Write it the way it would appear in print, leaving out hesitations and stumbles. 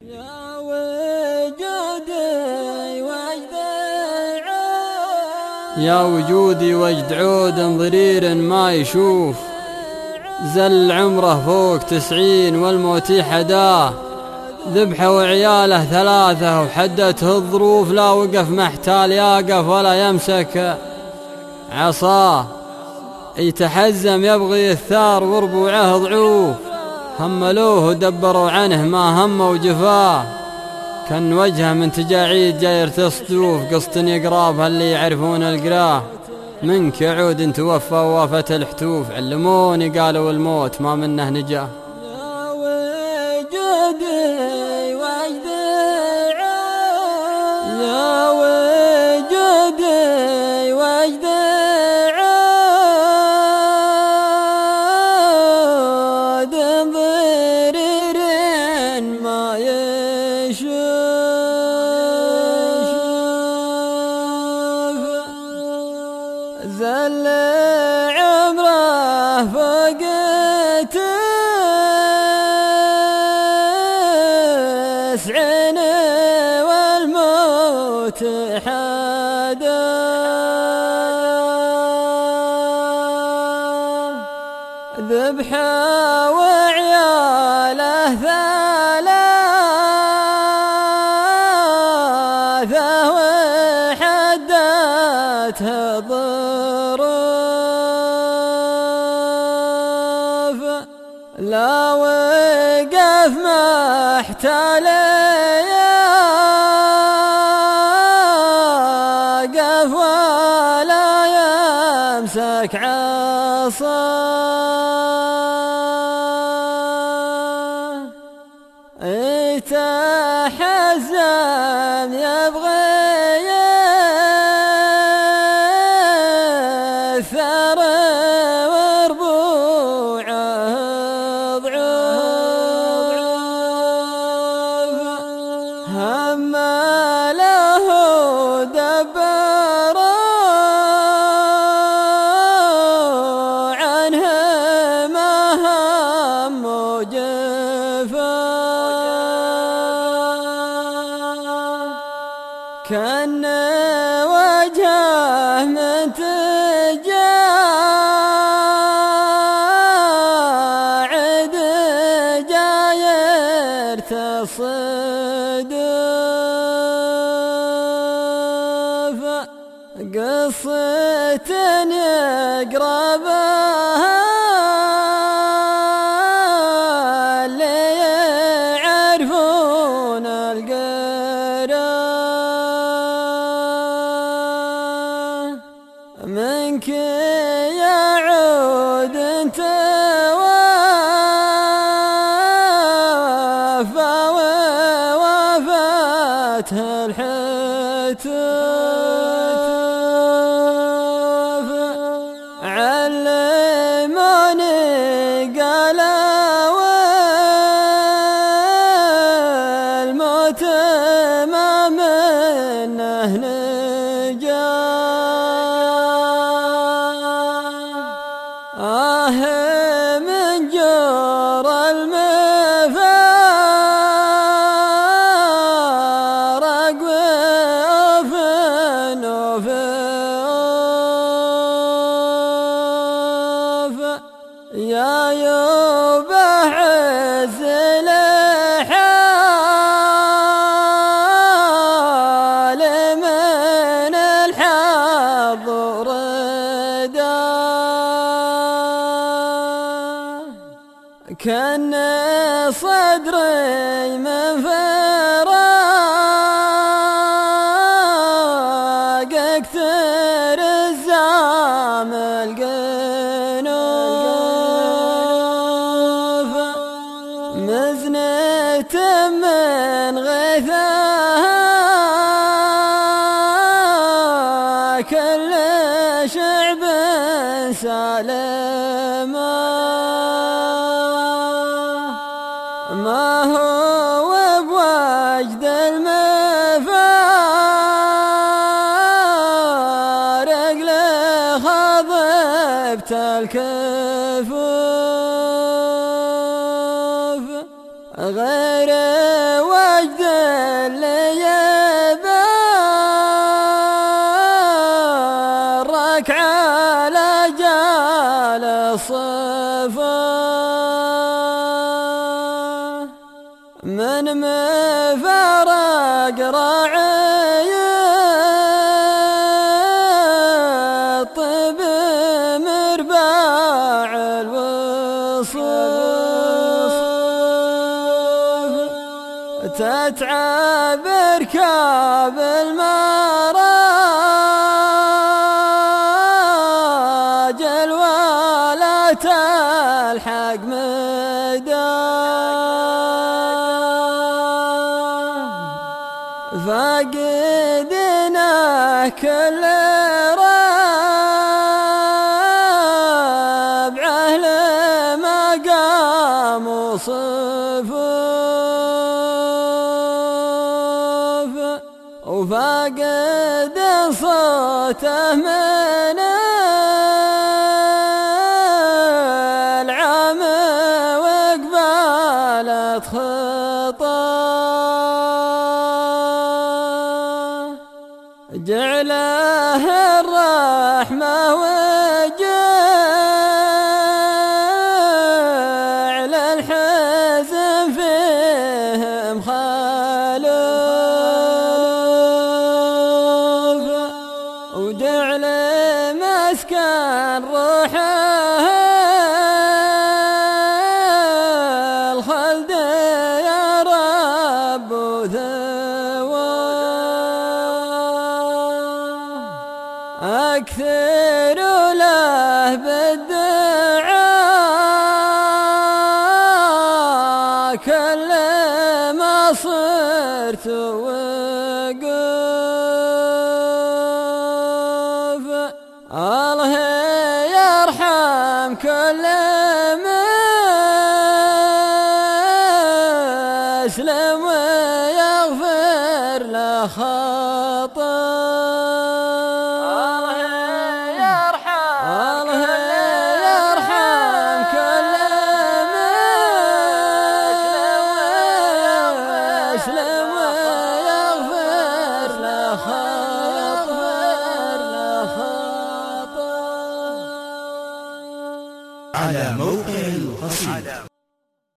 يا وجودي وجد عود، يا وجودي وجد عود ضرير ما يشوف، زل عمره فوق 90 والموت حداه، ذبحه وعياله 3 وحدته الظروف، لا وقف محتال يقف ولا يمسك عصاه، يتحزم يبغي الثار وربوعه ضعوف، هملوه ودبروا عنه ما هم وجفاه، كان وجهه من تجاعيد جاير تصدوف، قسط يقرابها اللي يعرفون القراه، منك يا عود توفى ووافت الحتوف، علموني قالوا الموت ما منه نجاه. يا وجودي وجد عود، يا وجودي وجد عود ضرير ما يشوف، زل عمره فوق 90 والموت حداه، ذبحه وعياله 3 وحدته ظروف، لا وقف محتال يقف ولا يمسك عصاه، يتحزم يبغي الثار وربوعه ضعوف، همله دبروا عنه ما هم وجفاه، كان وجهه من تجاعد جاير تصدف، قصة يقربها اللي يعرفون القراه، منك يعود توفى ووافته الحتوف، علموني قالوا الموت ما منه نجاه، من جور المفارق وفنوف، يا يوبه عز الحال من الحظ رداه، كان صدري من فراقك ترزام القنوف، مزنة من غيثها كل شعب سالم، ما هو بوجد المفارق لخضبت الكفوف، غير وجد الصفا من مفارق راعي الطب مرباع الوصوف تتعب ركاب المراجل ولا تلحق ميدان فاقدنا كل ربعه لما قاموا صفوف وفاقد صوته من العام وقبالت خطاه جعله الرحمة وجعل الحزن فيهم خلوف وجعل مسكن روحه الخلد يا رب ثواه أكثر له بالدعاء كل ما صرت وقوف الله يرحم كل من